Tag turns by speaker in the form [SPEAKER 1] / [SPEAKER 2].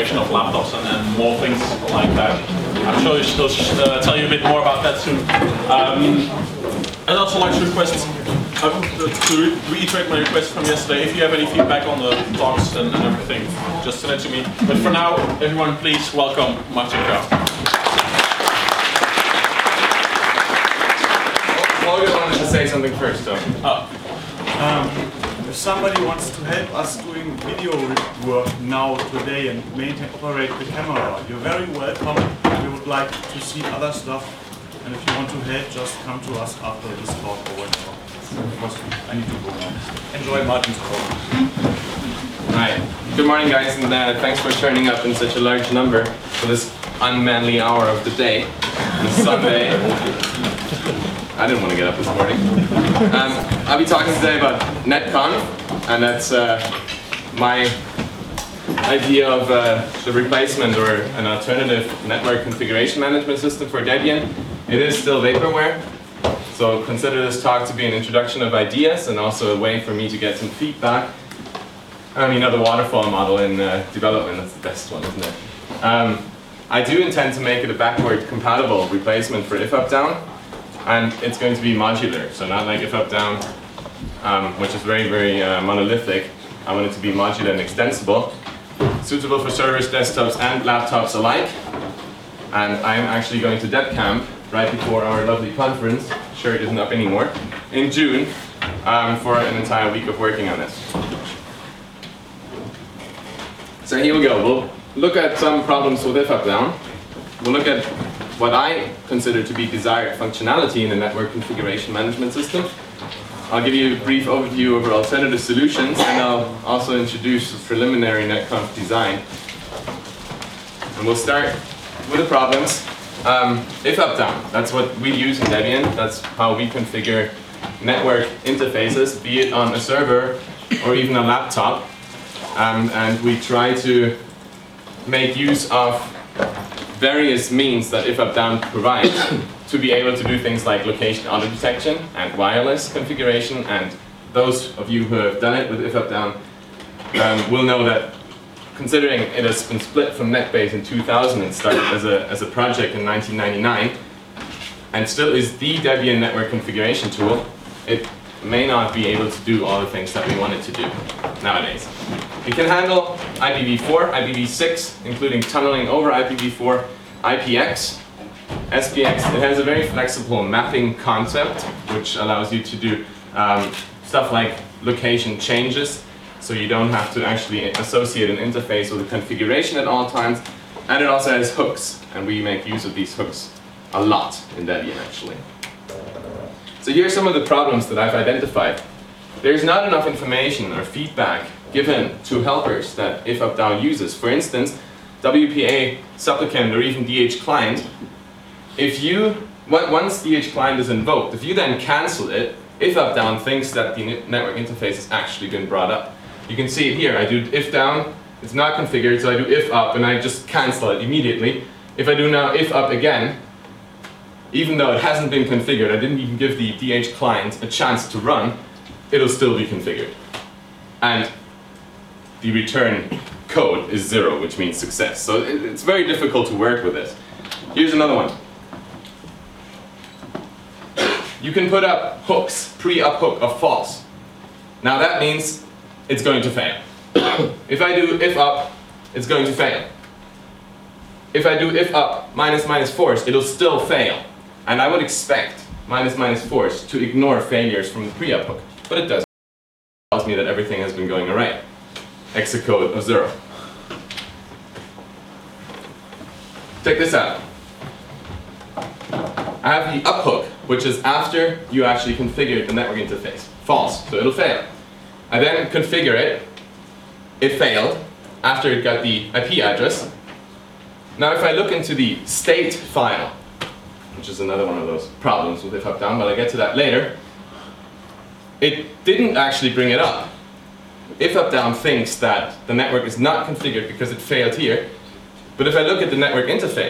[SPEAKER 1] of laptops and more things like that. I'm sure she'll tell you a bit more about that soon. I'd also like to request, to reiterate my request from yesterday, if you have any feedback on the talks and everything, just send it to me. But for now, everyone please welcome Martin Krauss.
[SPEAKER 2] Holger wanted to say something first, though.
[SPEAKER 3] If somebody wants to help us doing video work now, today, and maintain, operate the camera, you're very welcome. We would like to see other stuff, and if you want to help, just come to us after this talk or whatever. Because I need to go now. Enjoy Martin's talk.
[SPEAKER 2] Right. Good morning, guys, and thanks for turning up in such a large number for this unmanly hour of the day, on a Sunday. I didn't want to get up this morning. I'll be talking today about NetConf, and that's my idea of the replacement or an alternative network configuration management system for Debian. It is still vaporware, so consider this talk to be an introduction of ideas and also a way for me to get some feedback. You know, the waterfall model in development, that's the best one, isn't it? I do intend to make it a backward compatible replacement for if up down. And it's going to be modular, so not like if up down, which is very, very monolithic. I want it to be modular and extensible, suitable for servers, desktops, and laptops alike. And I'm actually going to DebCamp right before our lovely conference, sure it isn't up anymore, in June, for an entire week of working on this. So here we go. We'll look at some problems with if up down. We'll look at what I consider to be desired functionality in the network configuration management system. I'll give you a brief overview over alternative solutions, and I'll also introduce a preliminary NetConf design. And we'll start with the problems. If up down, that's what we use in Debian. That's how we configure network interfaces, be it on a server or even a laptop. And we try to make use of various means that if up down provides to be able to do things like location auto detection and wireless configuration. And those of you who have done it with if up down will know that, considering it has been split from NetBase in 2000 and started as a project in 1999 and still is the Debian network configuration tool, it may not be able to do all the things that we want it to do nowadays. It can handle IPv4, IPv6, including tunneling over IPv4, IPX, SPX. It has a very flexible mapping concept, which allows you to do stuff like location changes, so you don't have to actually associate an interface with a configuration at all times. And it also has hooks, and we make use of these hooks a lot in Debian, actually. So here are some of the problems that I've identified. There's not enough information or feedback given to helpers that if up down uses. For instance, WPA supplicant or even DH client, once DH client is invoked, if you then cancel it, if up down thinks that the network interface has actually been brought up. You can see it here. I do if down, it's not configured, so I do if up and I just cancel it immediately. If I do now if up again, even though it hasn't been configured, I didn't even give the DH client a chance to run, it'll still be configured. And the return code is 0, which means success. So it's very difficult to work with this. Here's another one. You can put up hooks, pre-up hook of false. Now that means it's going to fail. If I do if up, it's going to fail. If I do if up minus minus force, it'll still fail. And I would expect minus minus force to ignore failures from the pre-up hook, but it doesn't. It tells me that everything has been going alright. Exit code of 0. Check this out. I have the up hook, which is after you actually configured the network interface. False, so it'll fail. I then configure it. It failed after it got the IP address. Now if I look into the state file, which is another one of those problems with if up down, but I'll get to that later, it didn't actually bring it up. If up down thinks that the network is not configured because it failed here, but if I look at the network interface,